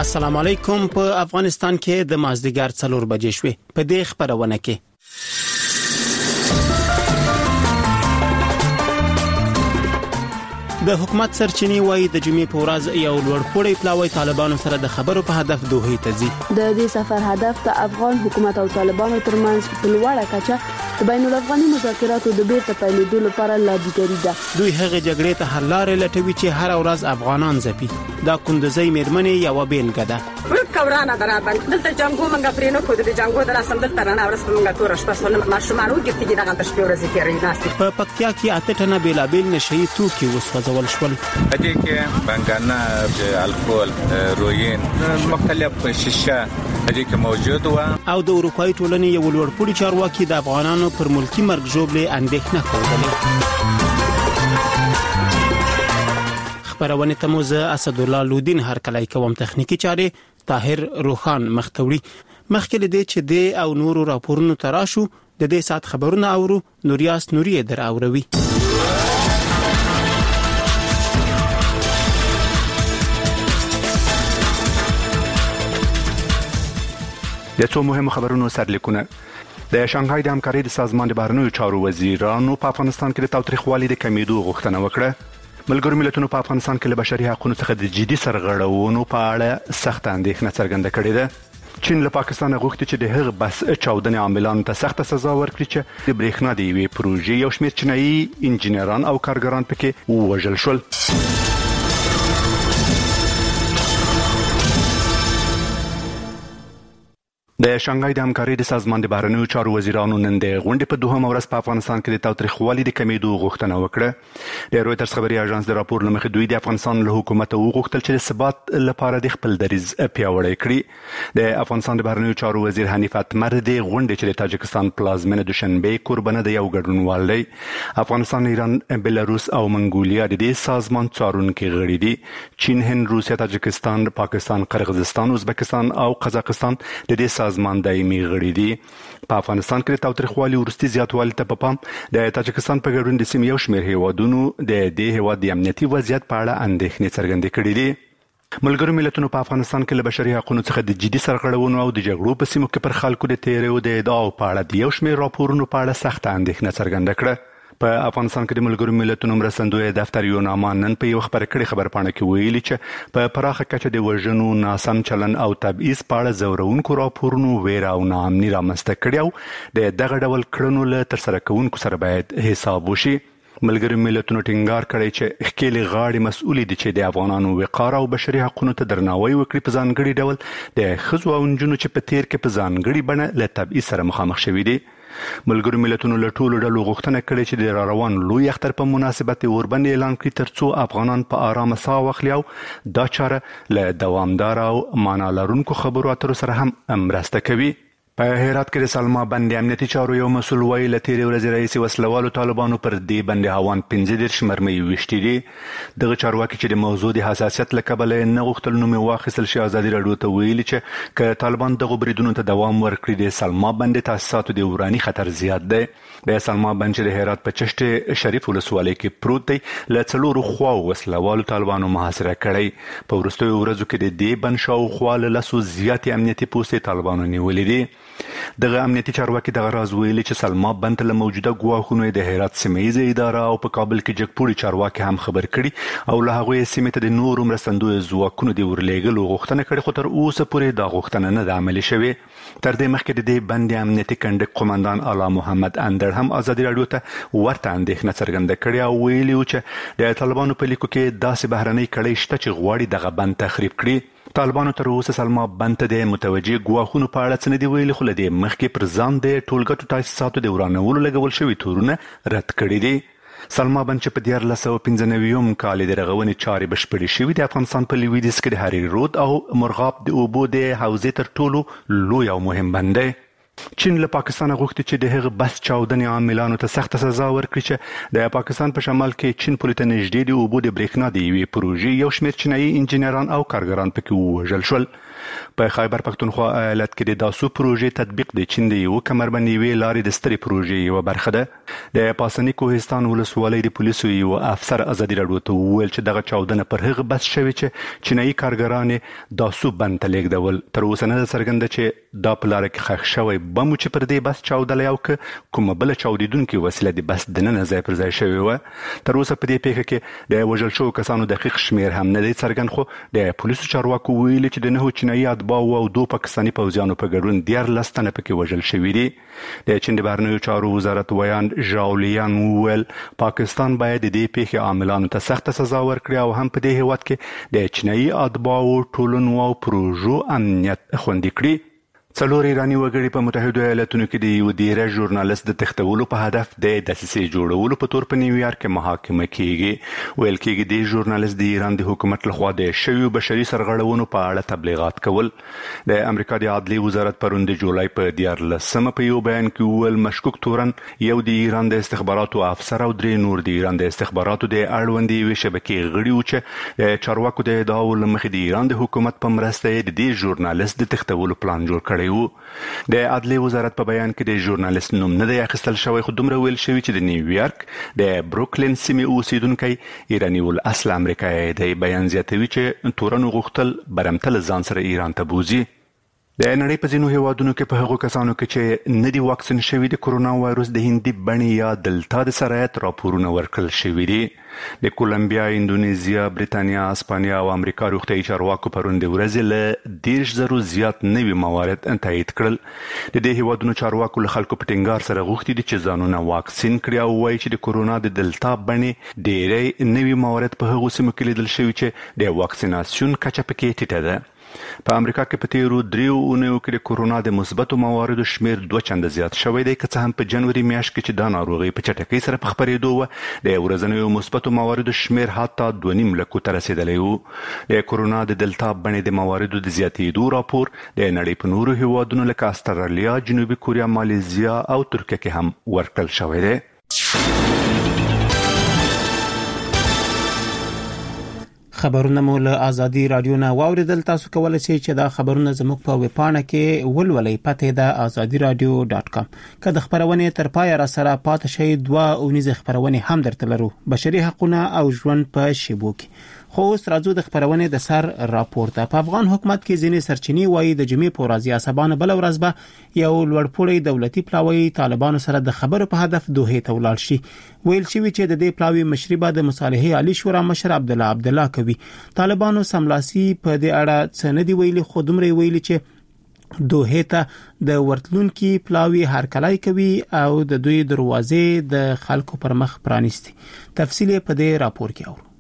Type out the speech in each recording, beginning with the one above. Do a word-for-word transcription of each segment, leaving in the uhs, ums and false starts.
السلام علیکم. په افغانستان کې د مازدیګر څلور بجې شوې. په دې خبرونه کې د حکومت سرچینی وایي د جمعې په ورځ یو لوړپوړی پلاوی طالبانو سره د خبرو په هدف دوحې ته ځي. د دې سفر هدف د افغان حکومت او طالبانو ترمنځ په لوړه کچه د بین الافغاني مذاکراتو د بیرته پیلېدو لپاره لابیګري ده. دوی هغه جګړې ته حل لارې لټوي چې هر ورځ افغانان ځپي. دا کندزۍ میرمنې یو بیلګه ده. کورانه برابر دلته جنگو منګه پرینو کو د جنگو در اسم دلته رانه ورس منګه تور شپه سن ماشومان وګړي دغه د شپې ورځې تیرې ناستي. په پکتیا کې اته ټنه بیلابیل نشئی توکي وسوځول شول. دې کې بنګانا الکول روین مختلف شیشه دې کې موجود و. او د اروپאי ټولنې یو لوړپوړي چارواکي د افغانانو پر ملکی مرګ ژوبلې اندېښنه کوله. خبرونه تموز اسد الله لودین هر کله کوم تخنیکی چاري طاهر روخان مختوري. مخکې دې چې د او نورو راپورونو تراشو د دې سات خبرونه اورو. نوریاس نوري در اوروي. د څو مهمو خبرونو سرلیکونه. د شانګهای د همکارۍ د سازمان د بهرنیو چارو وزیرانو په افغانستان کې د تاوتریخوالي د کمیدو غوښتنه وکړه. ملګرو ملتونو په افغانستان کې له بشري حقوقو څخه د جدي سرغړونو په اړه سخت اندېښنه څرګنده کړې ده. چین له پاکستان غوښتي چې د هغه بس چاودنې عاملانو ته سخت سزا ورکړي چې د برېښنا د یوې پروژې یو شمېر چینایي انجینران او کارګران پکې ووژل شول. د شانګهای د همکارۍ د سازمان د بهرنیو چارو وزیرانو نن د غونډې په دوهمه ورځ په افغانستان کې د تاوتریخوالي د کمیدو غوښتنه وکړه. د رویټرز خبري اژانس د راپور لمخې دوی د افغانستان له حکومت وغوښتل چې د ثبات لپاره د خپل دریځ پیاوړی کړي. د افغانستان د بهرنیو چارو وزیر حنیف اتمر د غونډې چې د تاجکستان پلازمینه دوشنبه قربانه د یو ګډونوال دی. افغانستان، ایران، بلاروس او منګولیا د دې سازمان څارونکي غړي دي. چین، هند، روسیا، تاجکستان، پاکستان، قرغیزستان، ازبکستان او قزاقستان د دې سازمان دایمي غړي دي. په افغانستان کې د تاوتریخوالي ورستي زیاتوالي ته په پام د تاجکستان په ګډون د سیمې یو شمېر هیوادونو د دې هیواد د امنیتي وضعیت په اړه اندېښنې څرګندې کړې دي. ملګرو ملتونو په افغانستان کې له بشري حقوقو څخه د جدي سرغړونو او د جګړو په سیمو کې پر خلکو د تیریو د ادعاو په اړه د یو شمېر راپورونو په اړه سخت اندېښنه څرګنده کړه. په افغانستان کې د ملګرو ملتونو مرستندوی دفتر یو نامه نن په یو خبر کړي خبرپاڼه کې ویلي چې په پراخه کچه د وژنو، ناسم چلن او تبعیض په اړه زورونکو راپورونو ویره او ناامني رامنځته کړي او د دغه ډول کړنو له ترسره کوونکو سره باید حساب وشي. ملګرو ملتونو ټینګار کړی چې ښکېلې غاړې مسؤل دي چې د افغانانو وقار او بشري حقوقو ته درناوی وکړي. په ځانګړي ډول د ښځو او نجونو چې په تیر کې په ځانګړي بڼه له تبعیض سره مخامخ شوي دي. ملګرو ملتونو له ټولو ډلو غوښتنه کړې چې د روان لوی اختر په مناسبت اوربند اعلان کړي ترڅو افغانان په آرامه ساه واخلي او دا چاره له دوامدار او معنا لرونکو خبرو اترو سره هم مرسته کوي. په هرات کې د سلما بند امنیتي چارو یو مسؤل وایي له تیرې ورځې راهیسې وسلوالو طالبانو پر دې بند هوان پنځه دېرش مرمۍ ویشتي دي. دغه چارواکي چې د موضوع د حساسیت له کبله یې نه غوښتل نوم یې واخیستل شي ازادي راډیو ته ویلي چې که طالبان دغو بریدونو ته دوام ورکړي د سلما بند تاسیساتو د وراني خطر زیات دی. د سلما بند چې د هرات په چشت شریف ولسوالۍ کې پروت دی له څلورو خواو وسلوالو طالبانو محاصره کړی. په وروستیو ورځو کې د دې بند شاوخوا له لسو زیاتې امنیتي پوستې طالبانو نیولې دي. دغه امنیتي چارواکي دغه راز ویلي چې سلما بند له موجوده ګواښونو د هرات سیمه‌ییزه اداره او په کابل کې جګپوړي چارواکي هم خبر کړي او له هغوی سیمې ته د نورو مرستندویو ځواکونو د ورلېږلو غوښتنه کړې، خو تر اوسه پورې دا غوښتنه نه ده عملي شوې. تر دې مخکې د دې بند امنیتي کنډک قومندان اعلی محمد اندر هم ازادي راډیو ته ورته اندېښنه څرګنده کړې او ویلي و چې د طالبانو په لیکو کې داسې بهرنۍ کړۍ شته چې غواړي دغه بند تخریب کړي. طالبانو تر اوسه سلما بند ته د متوجه ګواښونو په اړه څه نه دي ویلي، خو له دې مخکې پر ځان د ټولګټو تاسیساتو د ورانولو لګول شوي تورونه رد کړي دي. سلما بند چې په دیارلس سوه پنځه نوي کال د رغونې چارې بشپړې شوي د افغانستان په لویدیځ کې د هری رود او مرغاب د اوبو د حوزې تر ټولو لوی او مهم بند دی. چین له پاکستان غوښتي چې د هغه بس چاودنې عاملانو ته سخت سزا ورکړي چې د پاکستان په شمال کې چین پولې ته نږدې د اوبو د برېښنا د یوې پروژې یو شمېر چینایي انجینران او کارګران پکې ووژل شول. په خیبر پښتونخوا ایالت کې د داسو پروژې تطبیق د چین د یو کمربندي وی لارې د ستري پروژې یو برخه ده. د پاسنی کوهستان ولسوالۍ د پولیسو یو افسر ازادي راډیو ته وویل چې دغه چاودنه پر هغه بس شوی چې چینایي کارګران داسو بند ته لیږدول. تر اوسه نه څرګنده چې دا په لار کې ښخ شوی بم چې پر دې بس چاودلی او که کومه بله چاودیدونکې وسیله د بس دننه ځای پر ځای شوې وه. تر اوسه په دې پیښه کې د وژل شوو کسانو دقیق شمیر هم نه دی څرګند، خو د پولیسو چارواکو ویلي چې د نهو چینایي اتباعو او دوه پاکستاني پوځیانو په ګډون دیارلس تنه پکې وژل شوي دي. د چین د بهرنیو چارو وزارت ویان ژاولیان وویل پاکستان باید د دې پیښې عاملانو ته سخته سزا ورکړي او هم په دې هیواد کې د چینایي اتباعو ټولنو او پروژو امنیت خوندي کړي. څلور ایراني وګړي په متحده ایالاتونو کې د یو دیره ژورنالیست د تښتولو په هدف د دسیسې جوړولو په تور په نیویارک کې محاکمه کیږي. ویل کېږي د ژورنالیست د ایران د حکومت لخوا د شویو بشري سرغړونو په اړه تبلیغات کول. د امریکا د عدلي وزارت پرون د جولای په دیارلسمه په یو بیان کې وویل مشکوک تورن یو د ایران د استخباراتو افسر او درې نور د ایران د استخباراتو د اړوندې یوې شبکې غړي وو چې د چارواکو د ادعاو له مخې د ایران د حکومت په مرسته د دې ژورنالیست د تښتولو پلان جوړ کړی. د عدلي وزارت په بیان کې د ژورنالیست نوم نه دی اخیستل شوی، خو دومره ویل شوی چې د نیویارک د بروکلین سیمې اوسیدونکی ایراني الاصل امریکایي دی. بیان زیاتوي چې تورنو غوښتل برمتل ځان سره ایران ته بوزي. د نړۍ په ځینو هیوادونو کې په هغو کسانو کې چې نه دي واکسین شوي د کرونا وایروس د هندي بڼې یا دلتا د سرایت راپورونه ورکړل شوي دي. د کولمبیا، اندونیزیا، بریتانیا، اسپانیا او امریکا روغتیايي چارواکو پرون د ورځې له دیرش زرو زیات نوي موارد تایید کړل. د دې هیوادونو چارواکو له خلکو په ټینګار سره غوښتي دي چې ځانونه واکسین کړي او وایي چې د کرونا د دلتا بڼې ډېری نوي موارد په هغو سیمو کې لیدل شوي چې د واکسیناسیون کچه پکې ټیټه ده. په امریکا کې په تیرو دریو اونیو کې د کرونا د مثبتو مواردو شمیر دوه چنده زیات شوی دی، که څه هم په جنوري میاشت کې چې دا ناروغي په چټکۍ سره په خپرېدو وه د ورځنیو مثبتو مواردو شمیر حتی دوه نیم لکو ته رسېدلی و. د کرونا د دلتا بڼې د مواردو د زیاتېدو راپور د نړۍ په نورو هیوادونو لکه استرالیا، جنوبي کوریا، مالیزیا او ترکیه کې هم ورکړل شوی دی. خبرونه مو له ازادي رادیو نه واوریدل. تاسو کولای شئ چې دا خبرونه زموږ په ویب پاڼه کې ولولئ. پته ده azadi radio dot com. که د خبرونه تر پای را سره پاتې شئ دوه اونیز خبرونه هم درته لرو، بشري حقوقونه او ژوند په شیبو کې. خو اوس راځو د خبرونه د سر راپور ته. په افغان حکومت کې ځینې سرچینې وایي د جمعې په ورځ یا سبا بل ورځ به یو لوړپوړی دولتي پلاوی طالبانو سره د خبرو په هدف دوحې ته ولاړ شي. ویل شوی چې د دې پلاوی مشري به د مصالحې عالی شورا مشر عبد الله عبد الله کوي. طالبانو سملاسي په دې اړه څه نه دی ویلي، خو دومره ویلي چې دوحې ته د ورتلونکي پلاوی هرکلای کوي او د دوی دروازې د خلکو پر مخ پرانیستي. تفصیل په دې راپور کې اورو.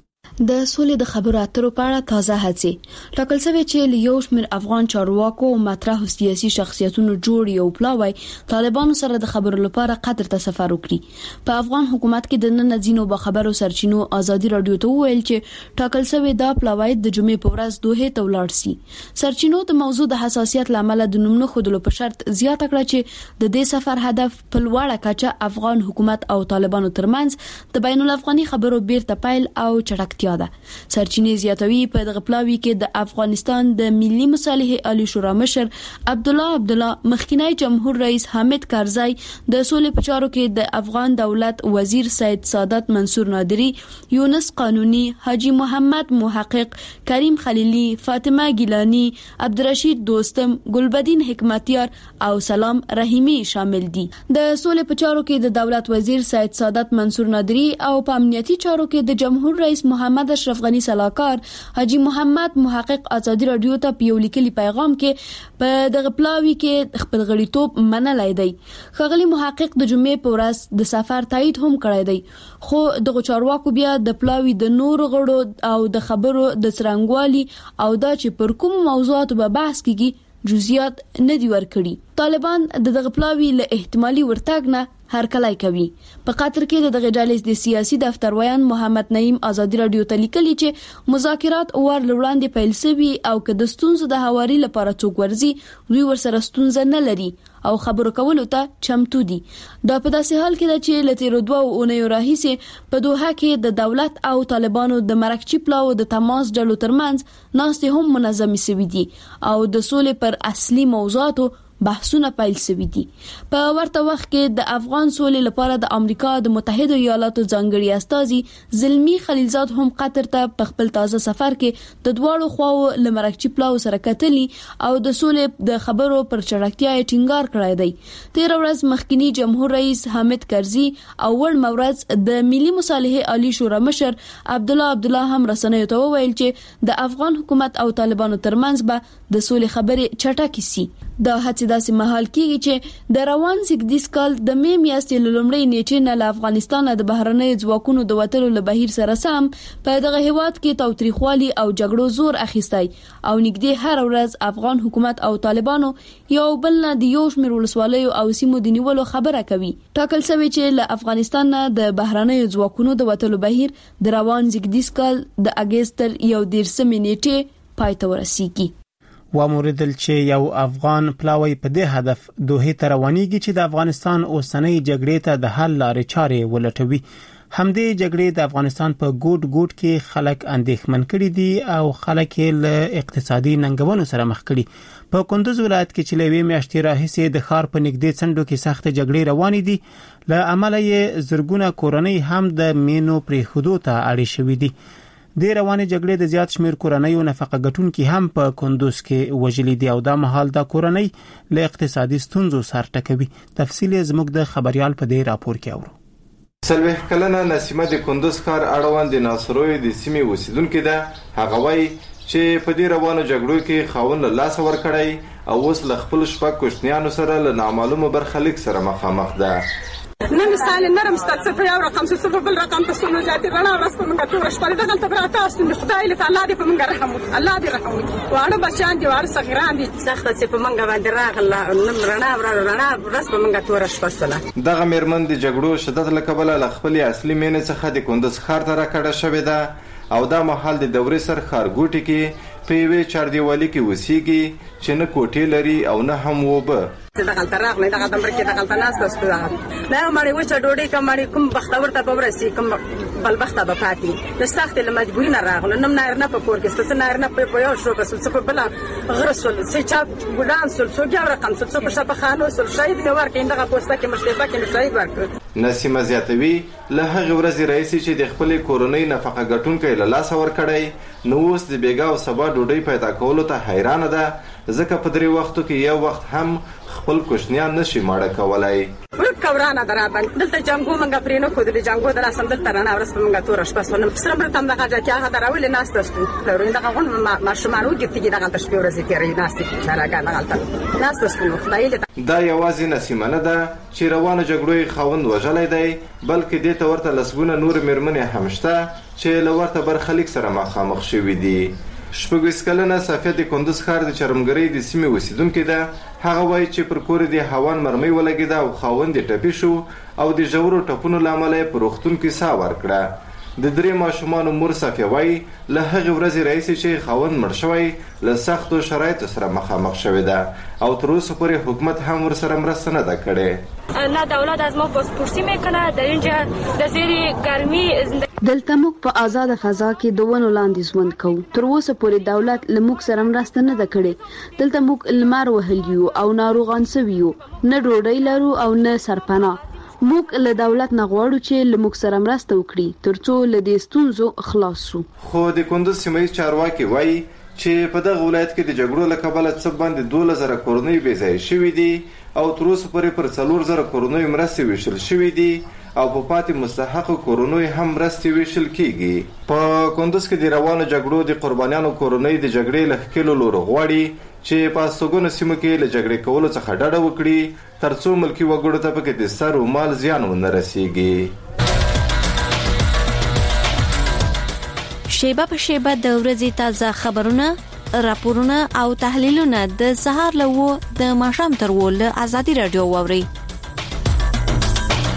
د سولې د خبرو اترو په اړه تازه هڅې ټاکل شوی چې یو شمېر افغان چارواکو او مطرح سیاسي شخصیتونو جوړ یو پلاوی طالبانو سره د خبرو لپاره قطر ته سفر وکړي. په افغان حکومت کې د نن ځینو به خبرو سرچینو ازادي رادیو ته ویل چې ټاکل شوی دا پلاوی د جمعې په ورځ دوحې ته ولاړ شي. سرچینو د موضوع د حساسیت لامل د نوم نه خودلو په شرط زیاته کړه چې د دې سفر هدف په لوړه کچه افغان حکومت او طالبانو ترمنځ د بین الافغاني خبرو بیرته پیل او چټک ده. سرچینې زیاتوي په دغه پلاوی کې د افغانستان د ملي مصالحې عالی شورا مشر عبد الله عبد الله، مخکینی جمهور رئیس حامد کرزی، د سولې په چارو کې د افغان دولت وزیر سید سادات منصور نادری، یونس قانونی، حاجی محمد محقق، کریم خلیلی، فاطمه گیلانی، عبدالرشید دوستم، ګلبدین حکمتیار او سلام رحیمی شامل دي. د سولې په چارو کې د دولت وزیر سید سادات منصور نادری او په امنیتي چارو کې د جمهور رئیس محمد اشرف غنی سلاکار حاجی محمد محقق ازادي رادیو ته په یو لیکلي پیغام کې په دغه پلاوی کې خپل غړیتوب منلای دی. خغلی محقق د جمعې په ورځ د سفر تایید هم کړی دی، خو دغه چارواکو بیا د پلاوی د نور غړو او د خبرو د څرنګوالي او دا چې پر کوم موضوعاتو به بحث کیږي جزئیات نه دی ورکړي. طالبان د دغه پلاوی له احتمالي ورتګ نه هرکلی کوي. په قطر کې د ډلې د سیاسي دفتر ویان محمد نعیم ازادي رادیو ته لیکلي چې مذاکرات اور لوړاندې پیل شوي او که د ستونزو د هواري لپاره څوک ورزي دوی ورسره ستونزه نه لري او خبرو کولو ته چمتو دي. دا په داسې حال کې ده چې له تیرو دوه اونیو راهیسې په دوحه کې د دولت او طالبانو د مرکزي پلاو د تماس ډلو ترمنځ ناستې هم منظمې شوې دي او د سولې پر اصلي موضوعاتو بحثونه پیل شوي دي. په ورته وخت کې د افغان سولې لپاره د امریکا د متحده ایالاتو ځانګړي استازي زلمی خلیلزاد هم قطر ته په خپل تازه سفر کې د دواړو خواو له مرکزي پلاو سره کتلي او د سولې د خبرو پر چټکتیا یې ټینګار کړی دی. تیر ورځ مخکنی جمهور رئیس حامد کرزي او ور مورز د ملي مصالحې عالی شورا مشر عبد الله عبد الله هم رسنیو ته وویل چې د افغان حکومت او طالبانو ترمنځ به د سولې خبرې چټکې سي. دا هڅه داسې مهال کېږي چې د روان زیږدیز کال د می میاشتې لومړۍ نیټې نه له افغانستان د بهرنۍ ځواکونو د وټلو له بهیر سره سم په دغه هیواد کې تاوتریخوالي او جګړو زور اخیستی او نږدې هر ورځ افغان حکومت او طالبانو یو بل نه د یو شمېر ولسوالیو او سیمو د نیولو خبره کوي. ټاکل شوی چې له افغانستان نه د بهرنۍ ځواکونو د وټلو بهیر د روان زیږدیز کال د اگست تر یو دیرشمې نیټې پای ته ورسیږي. واموردل چې یو افغان پلاوی په دې هدف دوه ته روانيږي چې د افغانستان اوسنۍ جګړې ته د حل لارې چارې ولټوي. همدې جګړې د افغانستان په ګوټ ګوټ کې خلک اندېښمن کړي دي او خلک له اقتصادي ننګونو سره مخ کړي. په کندوز ولایت کې چې لوي میاشتې راهیسې د ښار په نږدې څنډو کې سخت جګړې روانې دي له امله یې زرګونه کورنۍ هم د مینو پرې خودو ته اړې شوې دي. د روانې جګړې د زیات شمیر کورنۍ او نفقه ګټونکو هم په کندوز کې وژلي دي او دا مهال د کورنۍ له اقتصادي ستونزو سر ټکوي. تفصیل زموږ د خبريال په دې راپور کې اورو. سلوه کلنه نسیمه د کندوز ښار اړوند د ناصروي د سیمې اوسیدونکو ده. هغه وایي چې په دې روانو جګړو کې خاوند له لاس ور کړی او اوس له خپل شپږ کوشنیانو سره له نامعلومه برخلیک سره مخامخ ده. نه مثال نرم ستاسو په یو رقم څه په بل رقم په سونو ذاتي رڼا ورځ په موږ ټول شپه دغه ته راته تاسو خدای له تعالی دې په موږ رحم وکړي. الله دې رحم وکړي. واړه بچان دي واړه صغیران دي سخت چې په موږ باندې راغله نن رڼا رڼا ورځ په موږ ټول شپه سره دغه مېرمن د جګړو شدت له کبله له خپل اصلي مینې څخه د کندوز ښار ته راکړه شوې ده او دا مهال د دورې سر ښارګوټي کې په یوې چاردیوالي کې اوسېږي چې نه کوټې لري او نه هم اوبه. دغه تراغ نه دغه دمر کې دغه تناس تاسو دا نه مړی و چې ډوډۍ کوم مړی کوم بختور ته په ورسي کوم بل بخته به پاتې د سخت له مجبوري نه راغله نم نار نه په کور کې څه نار نه په یو شو بس څه په بل غرسول څه چا ګډان سول څو ګور رقم څه په شپه خانو سول شهید دی ورکې دغه پوسټه کې مشرفه کې شهید ورکړ. نسیمه زیاتوي له هغه ورځې رئیس چې د خپل کورنۍ نفقه ګټونکو له لاس ور کړی نو اوس د بیګا او سبا ډوډۍ پیدا کولو ته حیران ده ځکه په درې وختو کې یو وخت هم خپل کوشنیان نشي ماړه کولای. کورانه درابن دلته جنگو منګه پرینو خو د جنگو در اسم دلته رانه ورس په منګه تور شپه سونه سره بل تم دغه ځکه هغه دراول ناس تاسو لرو دغه غون ما شمارو کې دغه تاسو په ورځ کې ری ناس ته شارګه دغه ناس تاسو نو خدای دا یوازې نسیمه نه ده چې روانه جګړې خوند وژلای دی بلکې دې ته ورته لسګونه نور مېرمنې هم شته چې له ورته برخلیک سره مخامخ شوي دي. شپږ کلنه صفیه د کندوز ښار د چرمګرۍ د سیمې اوسیدونکې ده. هغه وایي چې پر کور د هوان مرمۍ ولګېده او خاوند یې ټپي شو او د ژورو ټپونو له امله یې په روغتون کې ساه ورکړه. د درې ماشومانو مور صفیه وایي له هغې ورځې راهیسې چې خاوند مړ شوی له سختو شرایطو سره مخامخ شوې ده او تر اوسه پورې حکومت هم ورسره مرسته نه ده کړې. نه دولت از ما بازپرسی میکنه در اینجا در زیر گرمی دلته موږ په آزاد فضا کې د ونو لاندې ژوند کوو. تر اوسه پورې دولت له موږ سره مرسته نه ده کړې. دلته موږ لمر وهلی یو او ناروغان سوي یو نه ډوډۍ لرو او نه سرپناه. موږ له دولت نه غواړو چې له موږ سره مرسته وکړي ترڅو له دې ستونزو خلاص شو. خو د کندوز سیمه ییز چارواکي وایي چې په دغه ولایت کې د جګړو له کبله څه باندې دولس زره کورنۍ بې ځایه شوي دي او تر اوسه پورې پر څلور زره کورنۍ مرستې ویشل شوي دي او په پاتې مستحقو کورنۍ هم مرستې ویشل کیږي. په کندوز کې د روانو جګړو د قربانیانو کورنۍ د جګړې له ښکېلو لورو غواړي چې په استوګنو سیمو کې له جګړې کولو څخه ډډه وکړي ترڅو ملکي وګړو ته پکې د سر و مال زیان ونه رسیږي. شیبه په شیبه د ورځې تازه خبرونه، راپورونه او تحلیلونه د سهار له و د ماښام تر و له ازادي رادیو واوري.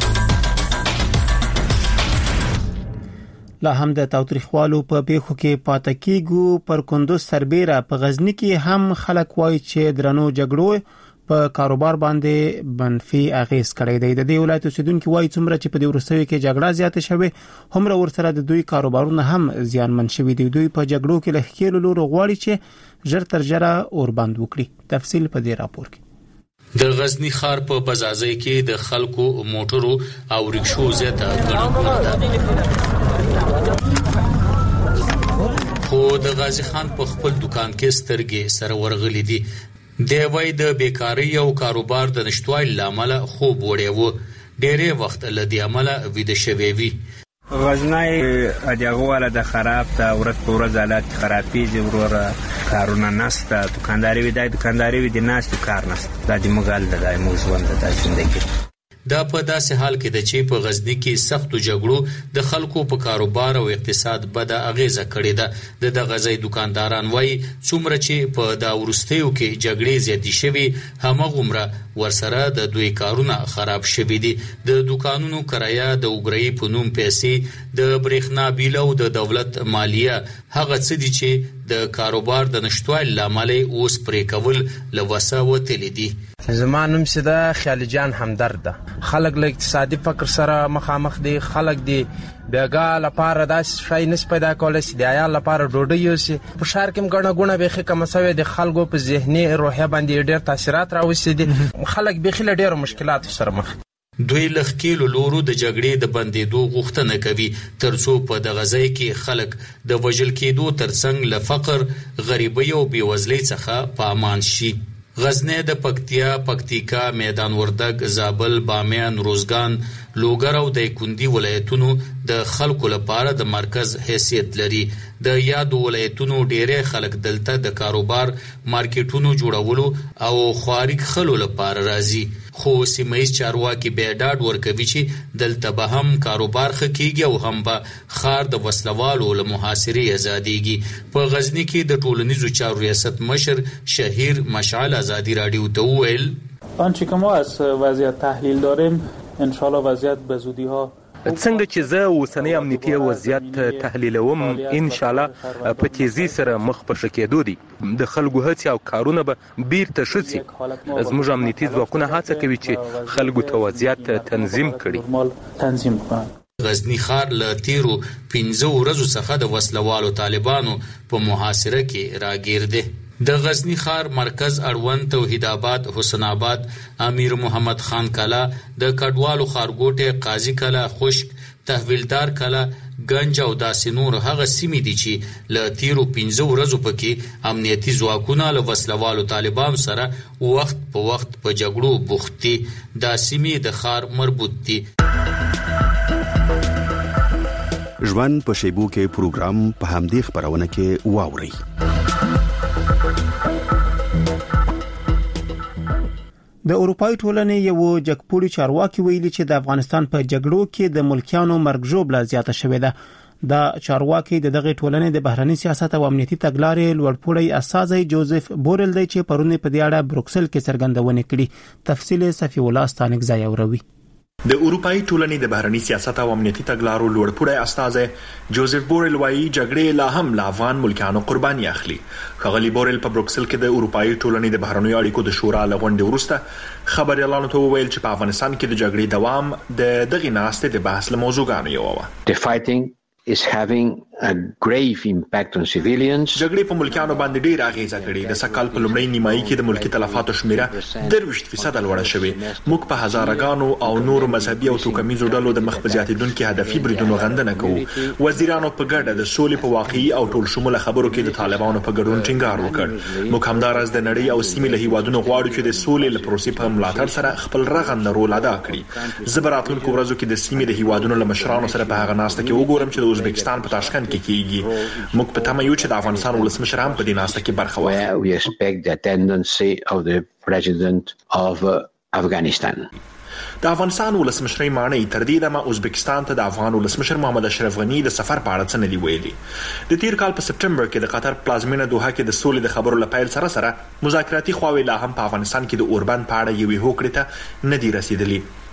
لا هم د تاوتریخوالو په پیښو کې پاتې کیږي. پر کندوز سربېره په غزنی کې هم خلک وایي چې درنو جګړو په کاروبار باندې منفي اغیز کړی دی. د دې ولایت اوسیدونکو وایي څومره چې په دې ورسوي کې جګړه زیاته شوه هم ورسره د دوی کاروبارونه هم زیانمن شوي دي. دوی په جګړو کې له خېلو لور غواړي چې ژر تر ژره اور بند وکړي. تفصیل په دې راپور کې. د غزنی ښار په بازازي کې د خلکو موټرو او رکشو زیاته ګڼه ده. خو د غازی خان په خپل دکان کې سترګې سره ورغلي دي. د وای د بیکاری او کاروبار د نشټوالي لامل خوب وړي وو. ډېرې وخت لدی عمله ویده شوی وی. غزنی دغه والا د خراب ته ورځ په ورځ حالت خرابېږي. وروره کارونه نشته، دکانداري وي د دکانداري وي د ناس کار نشته. دا د مغال د دای موږ ژوند د ژوندۍ دا په داسې حال کې د چې په غزنی کې سختو جګړو د خلکو په کاروبار او اقتصاد بد اغیزه کړې ده. د دغه ځای دکانداران وایي څومره چې په دا ورستیو کې جګړې زیاتې شوي همغومره ورسره د دوی کارونه خراب شوي دي. د دکانونو کرایه، د وګړي په نوم پیسې، د برېښنا بیل او د دولت مالیه هغه څه دي چې د کاروبار د نشټوالي لامل اوس پرې کول له وسه وتلي دي. زما نوم سیده خیال جان همدرد ده. خلک له اقتصادي فقر سره مخامخ دي. خلک دي بیګا لپاره داسې شی نس پیدا کولی چې د عیال لپاره ډوډۍ یوسي. په ښار کې هم ګڼه ګوڼه بیخي کمه سوې د خلکو په ذهني روحیه باندې ډېر تاثیرات راوستي دي. خلک بیخي له ډېرو مشکلاتو سره مخ. دوی لخکیلو لورو د جګړې د بندېدو غوښتنه کوي ترڅو په دغه ځای کې خلک د وژل کېدو ترڅنګ له فقر، غریبۍ او بېوزلۍ څخه په امان شي. غزنی د پکتیا، پکتیکا، میدان وردګ، زابل، بامیان، روزګان، لوګر او د کندي ولایتونو د خلکو لپاره د مرکز حیثیت لري. د یادو ولایتونو ډېری خلک دلته د کاروبار، مارکیټونو جوړولو او خواري خلکو لپاره راځي. خو سیمایي چارواکي به ډاډ ورکوي چې دلته به هم کاروبار ښه کیږي او هم به ښار د وسلوالو له محاصرې ازادیږي. په غزنی کې د ټولنیزو چارو ریاست مشر شهیر مشعل ازادي رادیو ته وویل آنچه که ما از وضعیت تحلیل داریم انشالله وضعیت به زودی ها څنګه چې زه اوسنی امنیتي وضعیت تحلیلوم ان شاء الله په تیزی سره مخ په ښه کېدو دي. د خلکو هڅې او کارونه به بیرته ښه شي. زموږ امنیتي ځواکونه هڅه کوي چې خلکو ته وضعیت تنظیم کړي. غزنی ښار له تیرو پنځه ورځو څخه د وسلوالو طالبانو په محاصره کې راګیر دی. د غزنی ښار مرکز اړوند توحید آباد، حسن آباد، امیر محمد خان کلا، د کډوالو ښارګوټی، قاضي کلا، خشک، تحویلدار کلا، گنج او داسې نور هغه سیمې دي چې له تیرو پنځه ورځو پکې امنیتي ځواکونه له وسلوالو طالبانو سره وخت په وخت په جګړو بوخت دي. دا سیمې د ښار مربوط دي. ژوند په شیبو کې پروګرام په همدې خبرونه کې واوري. د اروپای ټولنې یو جګپوړي چارواکي ویلي چې د افغانستان په جګړو کې د ملکیانو مرګ ژوبله زیاته شوې ده. دا چارواکي د دغه ټولنې د بهرنی سیاست او امنیتي تګلارې لوړپوړی استازی جوزف بورل دی چې پرونه په دې اړه بروکسل کې څرګندونه کړې. تفصیل صفی الله ستانک ځای اوروي. د اروپای ټولنې د بهرنی سیاست او امنیتي تګلارو لوړپوړی استازی جوزف بورل وايي جګړې لا هم له افغان ملکانو قرباني اخلي. ښاغلي بورل په بروکسل کې د اروپای ټولنې د بهرنیو اړیکو د شورا لغونډې وروسته خبريالانو ته وویل چې په افغانستان کې د جګړې دوام د دغې ناستې د بحث له موضوعګانو یو و. The fighting is having a grave impact on civilians. جګړې په ملکانو باندې ډېر اغیزه کړې. د سکهال په لومړۍ نیمایي کې د ملکی تلفاتو شمیره درویشت فیصد لوړه شوې. موږ په هزارهګانو او نور مذهبي او توکمیزو ډلو د مخ په زیاتېدونکو هدفي بریدونو غندنه کوو. وزیرانو په ګډه د سولې په واقعي او ټول شموله خبرو کې د طالبانو په ګډون ټینګار وکړ. موږ همدارس د نړۍ او سیمې له هیوادونو غواړو چې د سولې له پروسې په ملاتړ سره خپل رغنده رول ادا کړي. زه به راتلونکو ورځو کې د سیمې د هیوادونو له مشرانو سره په هغه ناسته کې وګورم چې د ازبکستان په تاشکند کې کیږي. موږ په تمه یو چې د افغانستان ولسمشر هم په دې ناسته کې برخه واخلي. We expect the attendance of the president of Afghanistan. د افغانستان ولسمشر معنی تر دې دمه ازبکستان ته د افغان ولسمشر محمد اشرف غنی د سفر په اړه څه نه دی ویلي. د تیر کال په سپټمبر کې د قطر پلازمینه دوحه کې د سولې د خبرو لپاره سره سره مذاکراتي خواوې لا هم په افغانستان کې د اوربند په اړه یوې هوکړې ته نه دی رسیدلې.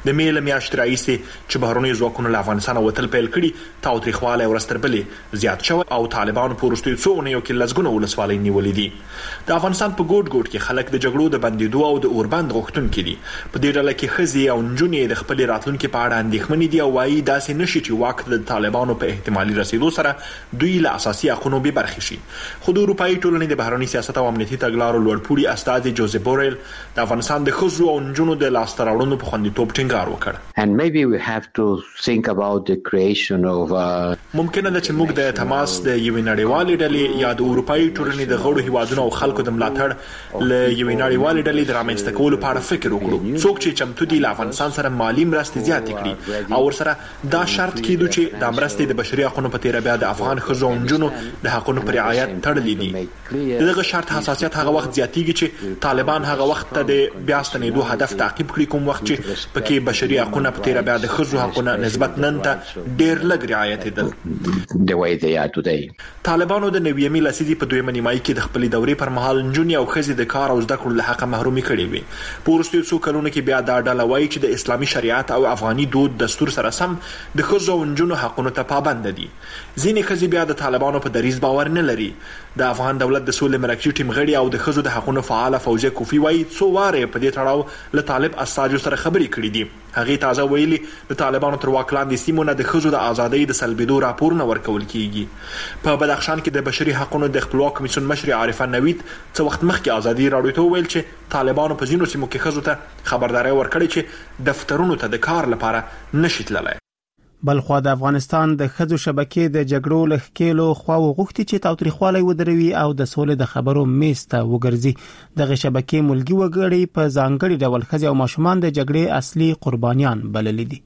د مې له میاشتې راهیسې چې بهرنیو ځواکونو له افغانستانه وتل پیل کړي تاوتریخوالی ورځ تر بلې زیات شوی او طالبانو په وروستیو څو اونیو کې لسګونه ولسوالۍ نیولې دي. د افغانستان په ګوټ ګوټ کې خلک د جګړو د بندېدو او د اوربند غوښتونکي دي. په دې ډله کې ښځې او نجونې د خپلې راتلونکي په اړه اندېښمنې دي او وایي داسې نشي چې واک د طالبانو په احتمالي رسېدو سره دوی له اساسي حقونو بې برخې شي. خو د اروپایي ټولنې د بهرني سیاست او امنیتي تګلارو لوړپوړي استازي جوزف بورل د افغانستان د ښځو او نجونو د لاسته راوړنو په خوندیتوب ټینګار وکړ. And maybe we have to think about the creation of uh... ممکنه ده چې موږ د تماس د یوې نړیوالې ډلې یا د اروپایي ټولنې د غړو هیوادونو او خلکو د ملاتړ له یوې نړیوالې ډلې د رامنځته کولو په اړه فکر وکړو. څوک چې چمتو دي له افغانستان سره مالي مرستې زیاتې کړي او ورسره دا شرط کېدو چې د مرستې د بشري حقونو په تیره بیا د افغان ښځو او نجونو د حقونو پر رعایت تړلي دي. دغه شرط حساسیت هغه وخت زیاتېږي چې طالبان هغه وخت ته د بیا ستنېدو هدف تعقیب کړي کوم وخت چې پکې بشري حقونه په تیره بیا د ښځو حقونه نسبت نن ته ډېر لږ رعایتېدل. the way they are today. طالبانو د نویمې لسیزې په دویمه نیمایي کې د خپلې دورې پر مهال نجونې او ښځې د کار او زده کړو له حقه محرومې کړې وې. په وروستیو څو کلونو کې بیا دا ډله وایي چې د اسلامي شریعت او افغاني دود دستور سره سم د ښځو او نجونو حقونو ته پابند دي. ځینې ښځې بیا د طالبانو په دریځ باور نه لري. د افغان دولت د سولې مرکزي ټیم غړي او د ښځو د حقونو فعاله فوزیه کوفی وایي څو واره په دې تړاو له طالب استازو سره خبرې کړې دي. هغې تازه ویلي د طالبانو تر واک لاندې سیمو نه د ښځو د ازادۍ د سلبېدو راپورونه ورکول کیږي. په بدخشان کې د بشري حقونو د خپلواک کمیسیون مشر عارفه نوید څه وخت مخکې ازادي راډیو ته وویل چې طالبانو په ځینو سیمو کې ښځو ته خبرداری ورکړې چې دفترونو ته د کار لپاره نشي تللی. بلخوا د افغانستان د ښځو شبکې د جګړو له ښکېلو خواو غوښتي چې تاوتریخوالی ودروي او د سولې د خبرو میز ته وګرځي. دغه شبکې ملګي وګړي په ځانګړي ډول ښځې او ماشومان د جګړې اصلي قربانیان بللي دي.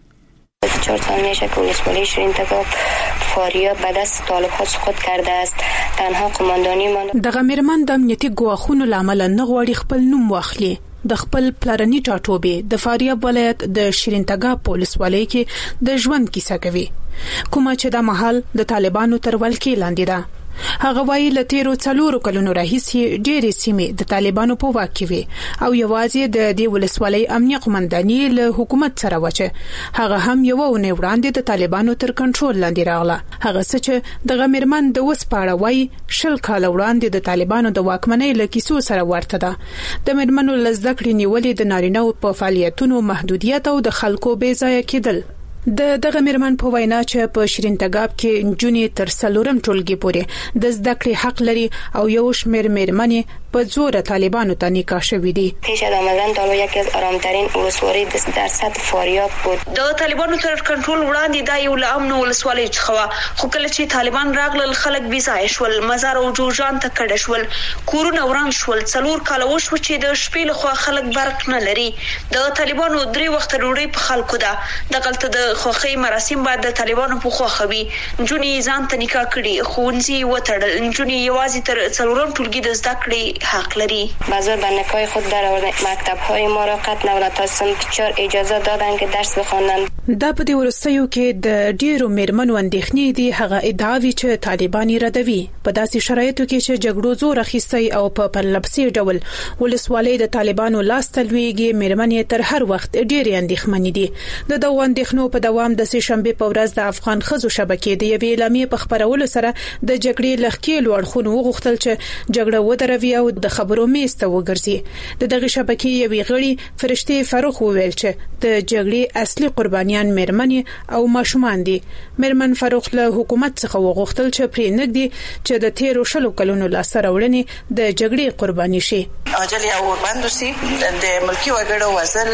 چهار سال میشه که ولسوالی شیرین تگاب فاریاب به دست طالب‌ها سقوط کرده است. تنها قماندانی ما دغه میرمن د امنیتي ګواښونو لامل نه غواړي خپل نوم واخلي. د خپل پلرني ټاټوبې د فاریاب ولایت د شیرین تګاب ولسوالۍ کې د ژوند کیسه کوي، کومه چې د محل د طالبانو تر ولکې لاندې ده. هغه وایي له تیرو څلورو کلونو راهیسې ډېرې سیمې د طالبانو په واک کې وي او یوازې د دې ولسوالۍ امنیه قمنداني له حکومت سره و چې هغه هم یو ونې وړاندې د طالبانو تر کنټرول لاندې راغله. هغه څه چې دغه میرمن د وس پاړه وایي شل کال وړاندې د طالبانو د واکمنۍ له کیسو سره ورته ده. د میرمنو له زده کړې نیولې د نارینه‌و په فعالیتونو محدودیت او د خلکو بې ځایه کېدل. د دغه میرمن په وینا چې په شیرین تګاب کې نجونې تر څلورم ټولګي پورې د زده کړې حق لري او یو شمېر میرمنې په زور طالبانو ته نکاح شوې دي. پیش از آمدن دالو یکی از آرامترین ولسوالی در سطح فاریاب بود. د طالبانو تر کنټرول وړاندې دا یو له امنو ولسوالۍ څخه وه، خو کله چې طالبان راغلل خلک بې ځایه شول، مزار او جوزجان ته کډه شول، کورونه وران شول. څلور کاله وشوه چې د شپې لخوا خلک برق نه لري. د طالبانو درې وخته ډوډۍ په خلکو ده. دغلته د خوښۍ مراسم باید د طالبانو په خوښه وي. نجونې ځان ته نکاح کړي، ښوونځي وتړل. نجونې یوازې تر څلورم ټولګي د زده کړې حق لري. بازار به نکاح خود در مکتب‌های ما را قطع نولا تا صنف چهار اجازه دادن که درس بخوانند. دا په دې ورستیو کې د ډیرو میرمنو اندېښنې دي هغه ادعاوي چې طالبان ردوي. په داسې شرایطو کې چې جګړو زور اخیستی او په پرلپسې ډول ولسوالۍ د طالبانو لاس ته لویږي، میرمنې تر هر وخت ډېرې اندېښمنې دي. د دغو اندېښنو په دوام د سه شنبې په ورځ د افغان ښځو شبکې د یوې اعلامیې په خپرولو سره د جګړې له ښکېلو اړخونو وغوښتل چې جګړه ودروي او د خبرو میز ته وګرځي. د دغې شبکې یوې غړي فرشتې فاروق وویل چې د جګړې اصلي قربانیان میرمنې او ماشومان دي. میرمن فاروق له حکومت څخه وغوښتل چې پرې نږدې چې د تیرو شلو کلونو لاسته راوړنې د جګړې قرباني شي. عاجل یا اوربند سي د ملکی وګړو وزل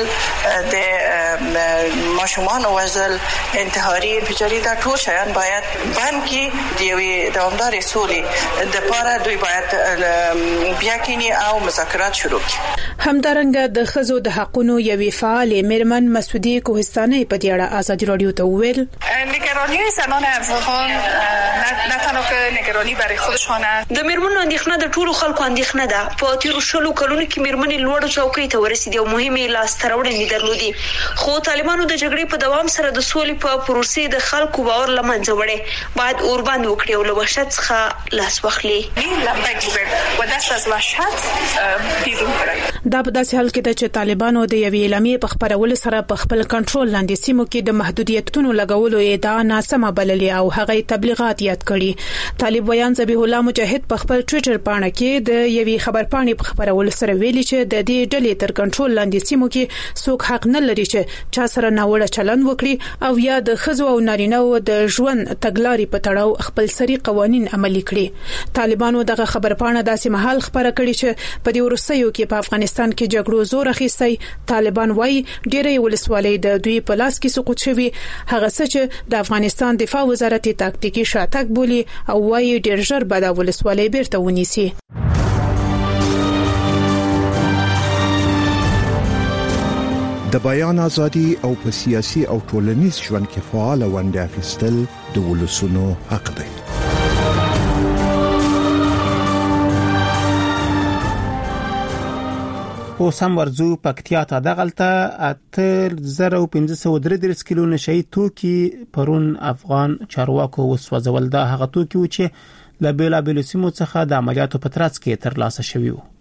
د ماشومان وزل انتحاري انفجاري دا ټول شیان باید بند کی دی دوامدار سولې د پاره دوی باید بیا کینی او مذاکرات شروع کړي. همدارنګه د ښځو د حقونو یوې فعال میرمن مسعودی کوهستاني په دې اړه آزادي رادیو ته وویل نگرانی زنان افغان نه تنها که نگرانی برای خودشان است. د میرمنو اندېښنه د ټولو خلکو اندېښنه ده. په تیرو شلو کلونو کې میرمنې لوړو څوکۍ ته ورسېدې او مهمې لاسته راوړنې درلودې، خو طالبانو د جګړې په دوام سره د سولې په پروسې د خلکو باور له منځه وړی. باید اوربند وکړي او له وحشت څخه لاس واخلي. لبیک و دست از وحشت بیرون کړي. دا په داسې حال کې ده چې طالبانو د یوې اعلامیې په خپرولو سره په خپل کنټرول لاندې سیمو کې د محدودیتونو لګولو ادعا ناسمه بللې او هغه تبلیغات یاد کړي. طالب ویان ذبیح الله مجاهد په خپل ټوئیټر پاڼه کې د یوې خبرپاڼې په خبرولو سره ویلي چې د دې ډلې تر کنټرول لاندې سیمو کې څوک حق نه لري چې چا سره ناوړه چلند وکړي او یا د ښځو او نارینه‌و د ژوند تګلارې په تړاو خپل سری قوانين عملي کړي. طالبانو دغه خبرپاڼه داسې مهال خبره کړې چې په دې وروستیو کې په افغانستان کې جګړو زور اخیستی. طالبان وايي ډېرې ولسوالۍ د دوی په لاس کې سقوط شوي، هغه څه چې د افغانستان دفاع وزارت تاکتیکي شاتګ بولي او وايي ډېر ژر به د ولسوالۍ بیرته ونیسي. د بیان ازادي او په سیاسي او ټولنیز ژوند کې فعال ونډه اخیستل د ولسونو حق دی. اوس هم ورځو پکتیا ته دغلته اته زره پنځه سوه درې دېرش کیلو نشئی توکي پرون افغان چارواکو وسوځول. دا هغه توکي و چې له بیلابیلو سیمو څخه د عملیاتو په ترڅ کې ترلاسه شوي وو.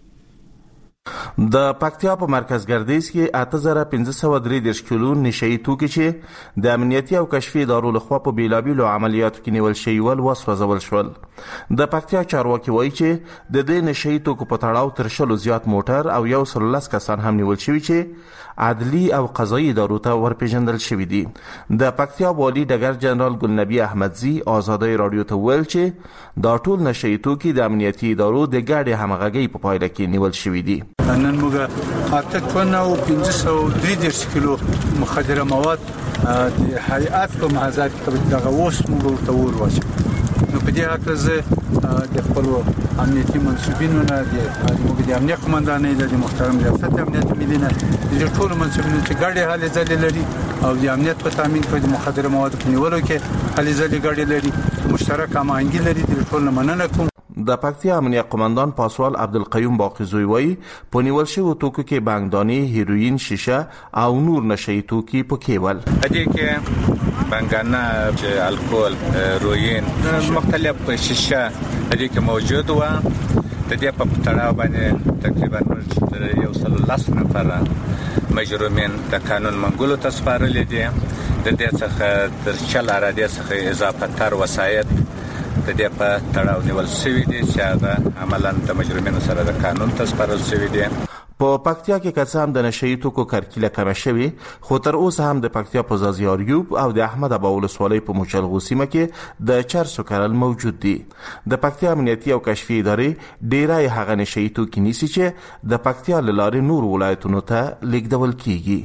د پکتیا په مرکز ګردیز کې اته زره پنځه سوه درې دېرش کیلو نشئی توکي چې د امنیتي او کشفي ادارو لخوا په بیلابیلو عملیاتو کې نیول شوي ول وسوځول شول. د پکتیا چارواکي وایي چې د دې نشئی توکو په تړاو تر شلو زیات موټر او یو سل لس کسان هم نیول شوي چې عدلي او قضایي ادارو ته ورپېژندل شوي دي. د پکتیا والي ډګر جنرال ګلنبي احمدزي آزادۍ رادیو ته ویل چې دا ټول نشئی توکي د امنیتي ادارو د ګډې همغږۍ په پایله کې نیول شوي دي. نن موږ اته ټنه او پنځه سوه درې دېرش کیلو مخدره مواد د هیئات په محاذات کې دغه اوس موږ ته ورواچو. نو په دې حق زه د خپل امنیتي منصوبینو نه د د امنیت قومندانۍ د محترم ریاست امنیت ملي نه د ټول منصوبینو چې ګډه حالې ځلې لري او د امنیت په تامین کې د مخدره مواد په نیولو کې حالې ځلې ګډه لري مشترک هماهنګي لري د ټول مننه کوم. د پکتیا امنیت قومندان پاسوال عبدالقیوم باقیزوی وایي په نیول شویو توکو کې بانګداني، هیروین، شیشه او نور نشئی توکي پکې ول. دې کې بانګانا، الکول، روین، مختلف شیشه دې کې موجود و. د دې په تړاو باندې تقریبا یو سل لس نفر مجرمین د قانون منګولو ته سپارل دي. د دې څخه تر چل اراده څخه اضافه تر وسایت د دې په تړاو نیول شوی دي چې هغه عملاً د مجرمینو سره د قانون ته سپارل شوی دي. په پکتیا کې کڅام د نشئی توکو کرکیله کم شوی، خو تر اوسه هم د پکتیا په ځاځي اریوب او د احمد ابا ولسوالۍ په موچلغو سیمه کې د چرسو کرل موجود دي. د پکتیا امنیتي او کشفي ادارې ډیری هغه نشئی توکي نیسي چې د پکتیا له لارې نور ولایتونو ته لیږدول کیږي.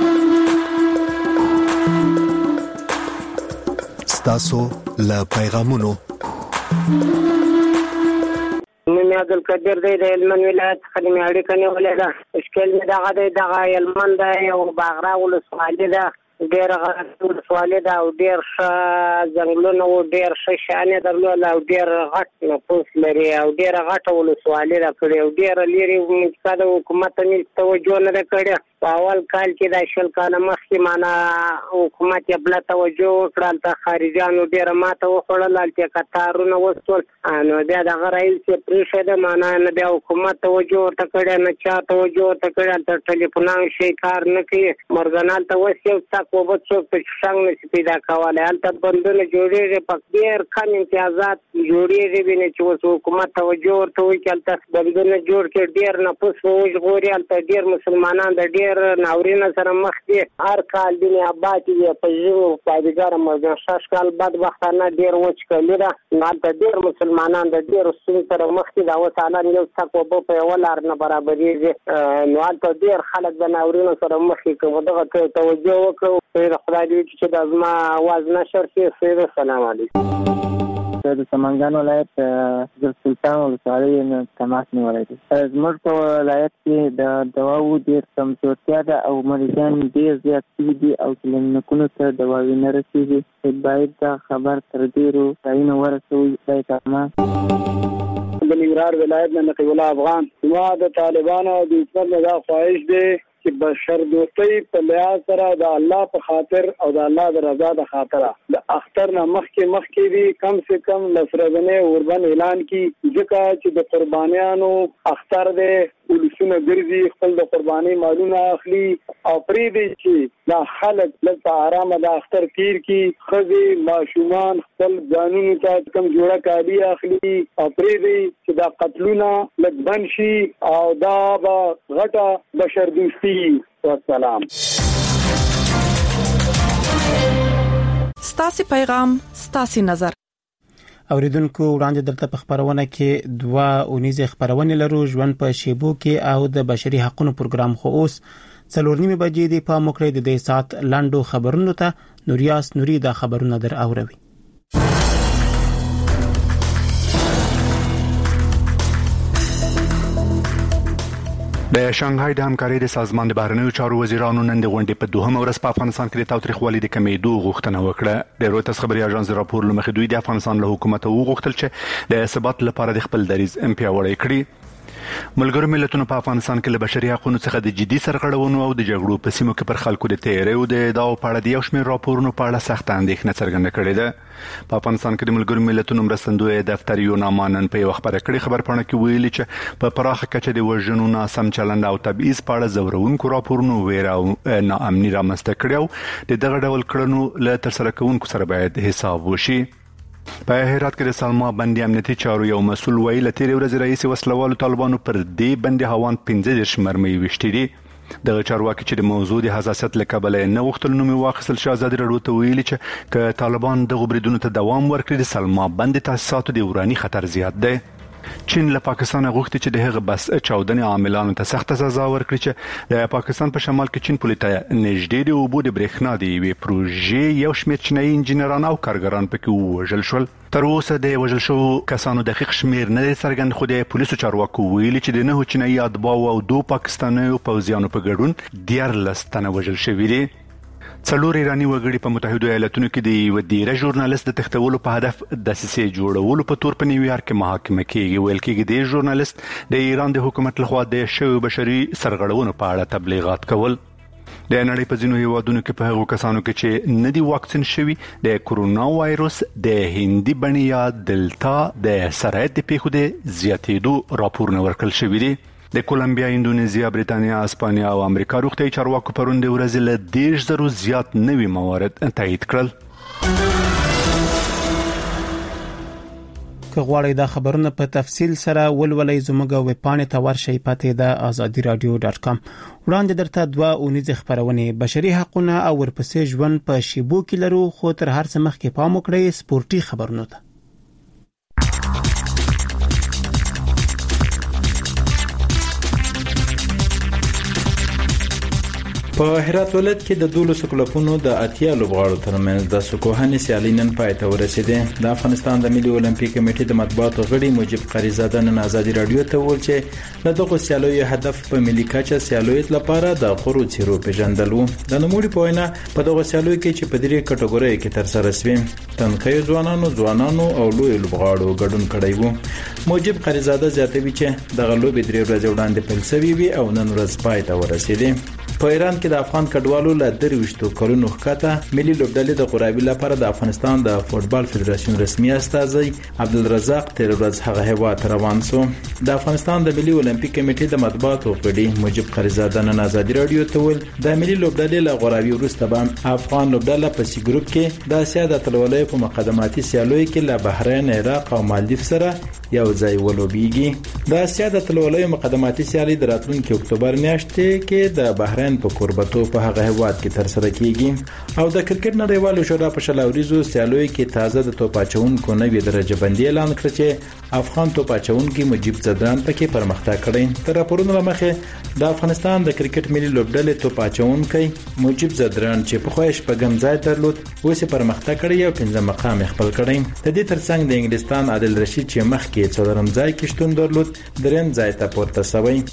ستاسو له پیغامونو مې عبدالقدیر دی د هلمند ولایت څخه مې اړیکه نیولې ده. اشکال مې دغه دی دغه هلمند دی او باغرا ولسوالي ده، ډېره غټه ولسوالي ده او ډېر ښه ځنګلونه و، ډېر ښه شیان یې درلودل او ډېر غټ نفوس لري او ډېره غټه ولسوالي ده کړې او ډېره لرې منطقه د حکومت ته مې توجه نه ده کړې. په اول کال کې د شل کاله مخکې معنا حکومت یې بله توجه وکړه، هلته خارجیانو ډېره ماته وخوړل، هلته قطارونه وسول. نو بیا دغه رئیس یې پرېښوده، معنا نه بیا حکومت توجه ورته کړې نه چا توجه ورته کړې. هلته ټلیفونان شی کار نه کوي، مرګن هلته اوس یو څک اوبه څوک په شنګ نشي پیدا کولی. هلته بندونه جوړېږي، په ډېر کم امتیازات جوړېږي، وینې چې اوس حکومت توجه ورته وکړي. هلته بندونه جوړ کړي، ډېر نفوس به وژغوري. هلته ډېر مسلمانان د ډېر ناورینه سره مخ دي. هر کال دین آباد دي په ژوند پایدګار مرګ شش کال بدبختانه ډیر وچ کړي ده. نو د ډیر مسلمانان د ډیر ستونزو سره مخ دي. دا اوس حالان یو څه په په ولار نه برابرېږي. نو د ډیر خلک د ناورینه سره مخ کې دغه توجه وکړو. خدای دې چې د ازما आवाज نشر شي. السلام علیکم. د سمنګان ولایت د سلطان ولسوالۍ نه تماس نیولی دی. زموږ په ولایت کې د دواو ډېر کمزورتیا ده او مریضان ډېر زیات شوي دي او کلینیکونو ته دواوې نه رسېږي. باید دا خبر تر ډېرو ځایونو ورسوي. خدای تماس د ننګرهار ولایت نه نقیب الله افغان. زما د طالبانو د حکومت نه دا خواهش دی چې بشر دوستۍ په لحاظ سره د الله په خاطر او د الله د رضا د خاطر د اختر نه مخکې مخکې وي کم سے کم لس ورځې اوربن اعلان کی ځکه چې د قربانیانو اختر دی ولسونه ګرځي خپل د قرباني مالونه اخلي او پرې دی چې دا خلک لکه آرامه د اختر تیر کی خزي ماشومان خپل ځانونو ته کم جوړه کالی اخلي او پرې دی چې دا قتلونه لږ بند شي او دا به غټه بشر دوستي. والسلام. ستاسو پیغام ستاسو نظر. اوریدونکو وړاندې دلته په خبرونه کې دوه اونیزه خبرونه لرو ژوند په شیبو کې او د بشري حقوقو پروګرام خو اوس څلور نیمه بجې دی په موکړې د دې سات لاندو خبرونو ته نوریاس نوري دا خبرونه در اوروي. د شانګهای د همکارۍ د سازمان د بهرنیو چارو وزیرانو نن د غونډې په دوهم ورځ په افغانستان کې د تاوتریخوالي د کمیدو غوښتنه وکړه. د رویټرز خبري اژانس راپور لمخې دوی د افغانستان له حکومت وغوښتل چې د ثبات لپاره د خپل دریځ پیاوړی کړي. ملګرو ملتونو په افغانستان کې له بشري حقوقو څخه د جدي سرغړونو او د جګړو په سیمو کې پر خلکو د تیریو د ادعاو په اړه د یو شمېر راپورونو په اړه سخت اندېښنه څرګنده کړې ده. په افغانستان کې د ملګرو ملتونو مرستندوی دفتر یو نامانن په یو خبره کړې خبر پاڼه کې ویلي چې په پراخه کچه د وژنو ناسم چلند او تبعیض په اړه زورونکو راپورونو ویره او ناامني رامنځته کړې او د دغه ډول کړنو له ترسره کوونکو سره باید حساب وشي. په هرات کې د سلما بندي امنیتي چارو یو مسول ویل تیر ورځ رئیس وسلوالو طالبانو پر دې بندي هوان پنځه دېرش مرمۍ وشتي دي. دغه چارواکي چې د موضوع د حساسیت له کبله نه غوښتل نوم واخیستل شو ازادي راډیو ته ویلي چې ک طالبان د غبرګونونو ته دوام ورکړي د سلما بندي تاسیساتو د وراني خطر زیات دی. چین له پاکستان غوښتي چې د هغه بس چاودنې عاملانو ته سخت سزا ورکړي چې د پاکستان په شمال کې چین پولیټه نږدې دی او بو د برېښنا دی وی پروژې یو شمېر چینایي انجنیران او کارګران پکې وژل شول. تر اوسه د وژل شو کسانو دقیق شمیر نه دی څرګند، خو د پولیسو چارواکو ویلي چې د نهو چینایي اتباعو او دوه پاکستانیو پوځیانو په ګډون دیارلس تنه وژل شوي دي. څلور ایرانی وګړي په متحده ایالاتونو کې د یو ډیره ژورنالیست د تختولو په هدف د دسیسې جوړولو په تور په نیویارک کې محاکمه کیږي. ویل کېږي د ژورنالیست د ایران د حکومت لخوا د شوی بشري سرغړونو په اړه تبلیغات کول. د نړۍ په ځینو هیوادونو کې په هغو کسانو کې چې نه دي واکسین شوي د کورونا وایروس د هندي بڼې یا دلتا د سرایت د پیښو د زیاتېدو راپورونه ورکړل شوي دي. د کولمبیا، اندونیزیا، بریتانیا، اسپانیا او امریکا روغتیايي چارواکو پرون د ورځې له دېرش زرو زیات نوي موارد تایید کړل. که غواړئ دا خبرونه په تفصیل سره ولولئ زموږ ویبپاڼې ته ورشئ، پته ده آزادي رادیو ډاټ کام. وړاندې درته دوه اونیزه خبرونه بشري حقوقو او ورپسې ژوند په شیبو کې لرو، خو تر هر څه مخکې پام وکړئ سپورتي خبرونه ته. په هرات ولایت کې د دولسو کلوبونو د اتیا لوبغاړو ترمنځ د سکوهنې سیالي نن پای ته ورسېده. د افغانستان د ملي اولمپیک کمیټې د مطبوعاتو غړي مجيب قریزاده نن آزادي رادیو ته وویل چې د دغه سیالیو هدف په ملي کچه سیالیو لپاره د قرو چیرو پیژندل وو. د نوموړي په وینا په دغه سیالیو کې چې په درې کټګورۍ کې تر سره شوې تنکي ځوانانو ځوانانو او لوی لوبغاړو ګډون کړی وو. مجيب قریزاده زیاتوي چې د غلوبې درې ورځې وړاندې پیل شوی وي او نن ورځ پای ته ورسېده. په ایران کې د افغان کډوالو له درويشتو کلونو ښکته ملي لوبډلې د قرابي لپاره د افغانستان د فوتبال فدراسیون رسمي استازي عبدالرزاق تیر ورځ هغه هیواد روان شو. د افغانستان د ملي اولمپیک کمیټې د مطبوعاتو غړي مجيب قریزاده نن آزادي رادیو ته ویل د ملي لوبډلې له قرابي وروسته به افغان لوبډله په سی ګروپ کې د اسیا د اتلولۍ په مقدماتي سیالیو کې له بحرین، عراق او مالدیف سره یو ځای ولوبېږي. د اسیا د اتلولۍ مقدماتي سیالي د راتلونکي اکتوبر میاشتې کې د بحرین په قربتو په هغه هواد کې تر سره کیږي. او د کرکټ نړیوالو شورا په شلاوریزو سیالیو کې تازه د توپاچونکو نوې درجه بندي اعلان کړ چې افغان توپاچونکو مجيب زدران پکې پرمختګ کړی. تر راپورونو مخه د افغانستان د کرکټ ملي لوبډلې توپاچونکو مجيب زدران چې په خوښ په ګم ځای درلود اوس پرمختګ کړی او پنځم مقام خپل کړی. د دې ترڅنګ د انګلستان عادل رشید چې مخکې څلورم ځای کې شتون درلود دریم ځای ته پورته شوی.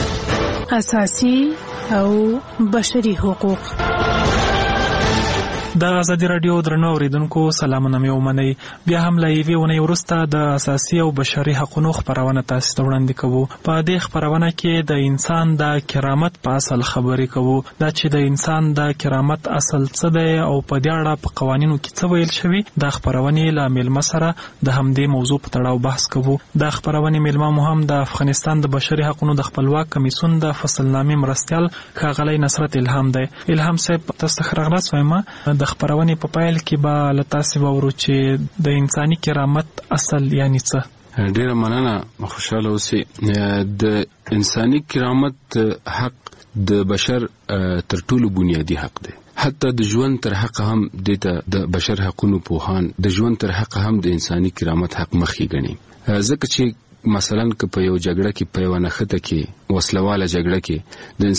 اساسي او بشري حقوق د ازادي رادیو درنو اوریدونکو سلامونه مې ومنئ. بیا هم له یوې اونۍ وروسته د اساسي او بشري حقوقو خپرونه تاسو ته وړاندې کوو. په دې خپرونه کې د انسان د کرامت په اصل خبرې کوو، دا چې د انسان د کرامت اصل څه دی او په دې اړه په قوانینو کې څه ویل شوي. د خپرونې له میلمه سره د همدې موضوع په تړاو بحث کوو. د خپرونې میلمه مو هم د افغانستان د بشري حقوقو د خپلواک کمیسیون د فصلنامې مرستیال ښاغلی نصرت الهام دی. الهام صاحب، تاسو ته ښه راغلاست وایم. د خپرونې په پایل کې به له تاسو واورو چې د انساني کرامت اصل یعنی څه. ډیره مننه، خوشاله اوسئ. د انساني کرامت حق د بشر تر ټولو بنیادی حق دی. حتی د ژوند تر حق هم د بشر حقوقو پوهان د ژوند تر حق هم د انساني کرامت حق مخکې ګڼي. ځکه چې مثلا که په یو جګړه کې په یو نښته کې وسلواله جګړه کې د